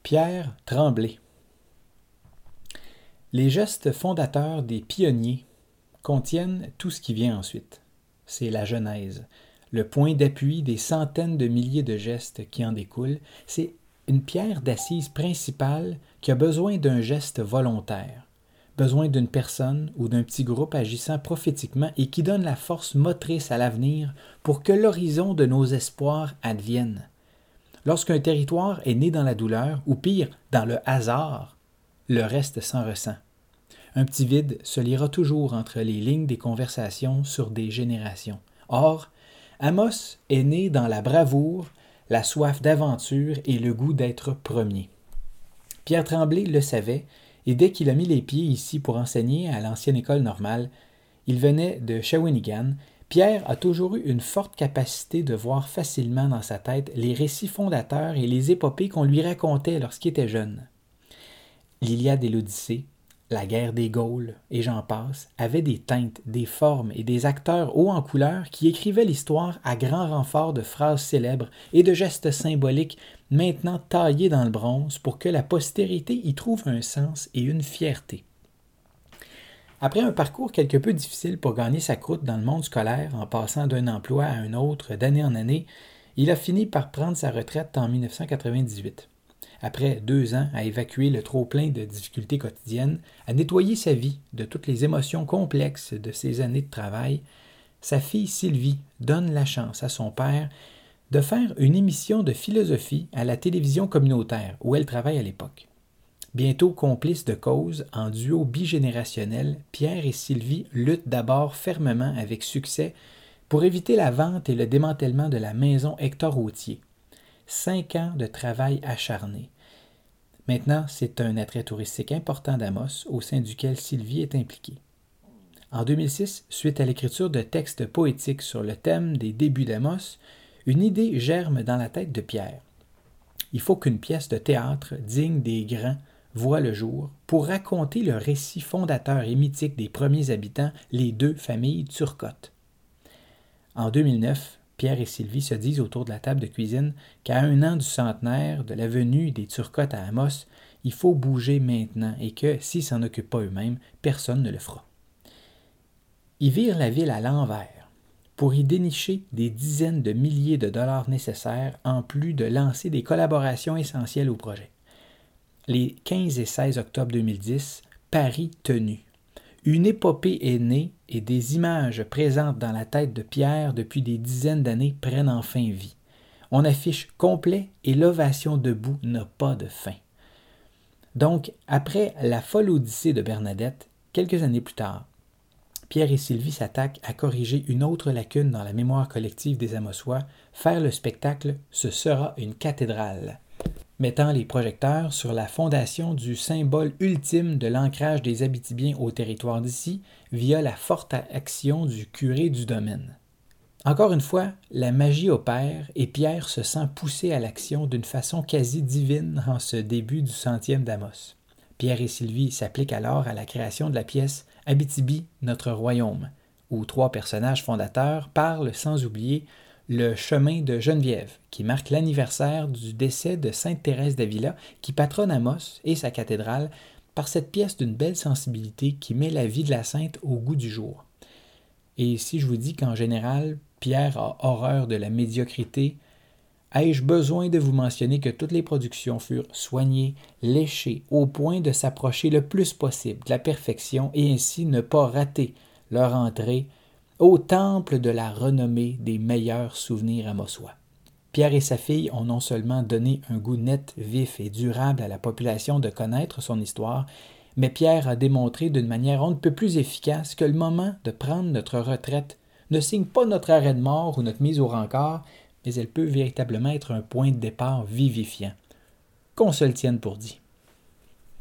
Pierre Tremblay. Les gestes fondateurs des pionniers contiennent tout ce qui vient ensuite. C'est la genèse, le point d'appui des centaines de milliers de gestes qui en découlent. C'est une pierre d'assise principale qui a besoin d'un geste volontaire, besoin d'une personne ou d'un petit groupe agissant prophétiquement et qui donne la force motrice à l'avenir pour que l'horizon de nos espoirs advienne. Lorsqu'un territoire est né dans la douleur, ou pire, dans le hasard, le reste s'en ressent. Un petit vide se liera toujours entre les lignes des conversations sur des générations. Or, Amos est né dans la bravoure, la soif d'aventure et le goût d'être premier. Pierre Tremblay le savait, et dès qu'il a mis les pieds ici pour enseigner à l'ancienne école normale, il venait de Shawinigan. Pierre a toujours eu une forte capacité de voir facilement dans sa tête les récits fondateurs et les épopées qu'on lui racontait lorsqu'il était jeune. L'Iliade et l'Odyssée, la guerre des Gaules, et j'en passe, avaient des teintes, des formes et des acteurs hauts en couleur qui écrivaient l'histoire à grand renfort de phrases célèbres et de gestes symboliques maintenant taillés dans le bronze pour que la postérité y trouve un sens et une fierté. Après un parcours quelque peu difficile pour gagner sa croûte dans le monde scolaire en passant d'un emploi à un autre d'année en année, il a fini par prendre sa retraite en 1998. Après 2 ans à évacuer le trop-plein de difficultés quotidiennes, à nettoyer sa vie de toutes les émotions complexes de ses années de travail, sa fille Sylvie donne la chance à son père de faire une émission de philosophie à la télévision communautaire où elle travaille à l'époque. Bientôt complices de cause, en duo bigénérationnel, Pierre et Sylvie luttent d'abord fermement avec succès pour éviter la vente et le démantèlement de la maison Hector Routier. 5 ans de travail acharné. Maintenant, c'est un attrait touristique important d'Amos, au sein duquel Sylvie est impliquée. En 2006, suite à l'écriture de textes poétiques sur le thème des débuts d'Amos, une idée germe dans la tête de Pierre. Il faut qu'une pièce de théâtre digne des grands voit le jour pour raconter le récit fondateur et mythique des premiers habitants, les 2 familles Turcotte. En 2009, Pierre et Sylvie se disent autour de la table de cuisine qu'à 1 an du centenaire de la venue des Turcotte à Amos, il faut bouger maintenant et que, s'ils ne s'en occupent pas eux-mêmes, personne ne le fera. Ils virent la ville à l'envers pour y dénicher des dizaines de milliers de dollars nécessaires en plus de lancer des collaborations essentielles au projet. Les 15 et 16 octobre 2010, Paris tenu. Une épopée est née et des images présentes dans la tête de Pierre depuis des dizaines d'années prennent enfin vie. On affiche complet et l'ovation debout n'a pas de fin. Donc, après la folle odyssée de Bernadette, quelques années plus tard, Pierre et Sylvie s'attaquent à corriger une autre lacune dans la mémoire collective des Amossois. Faire le spectacle, ce sera une cathédrale, mettant les projecteurs sur la fondation du symbole ultime de l'ancrage des Abitibiens au territoire d'ici via la forte action du curé du domaine. Encore une fois, la magie opère et Pierre se sent poussé à l'action d'une façon quasi divine en ce début du 100e d'Amos. Pierre et Sylvie s'appliquent alors à la création de la pièce « Abitibi, notre royaume », où 3 personnages fondateurs parlent sans oublier le chemin de Geneviève, qui marque l'anniversaire du décès de Sainte Thérèse d'Avila, qui patronne Amos et sa cathédrale par cette pièce d'une belle sensibilité qui met la vie de la sainte au goût du jour. Et si je vous dis qu'en général, Pierre a horreur de la médiocrité, ai-je besoin de vous mentionner que toutes les productions furent soignées, léchées, au point de s'approcher le plus possible de la perfection et ainsi ne pas rater leur entrée au temple de la renommée des meilleurs souvenirs amossois. Pierre et sa fille ont non seulement donné un goût net, vif et durable à la population de connaître son histoire, mais Pierre a démontré d'une manière on ne peut plus efficace que le moment de prendre notre retraite ne signe pas notre arrêt de mort ou notre mise au rencard, mais elle peut véritablement être un point de départ vivifiant. Qu'on se le tienne pour dit.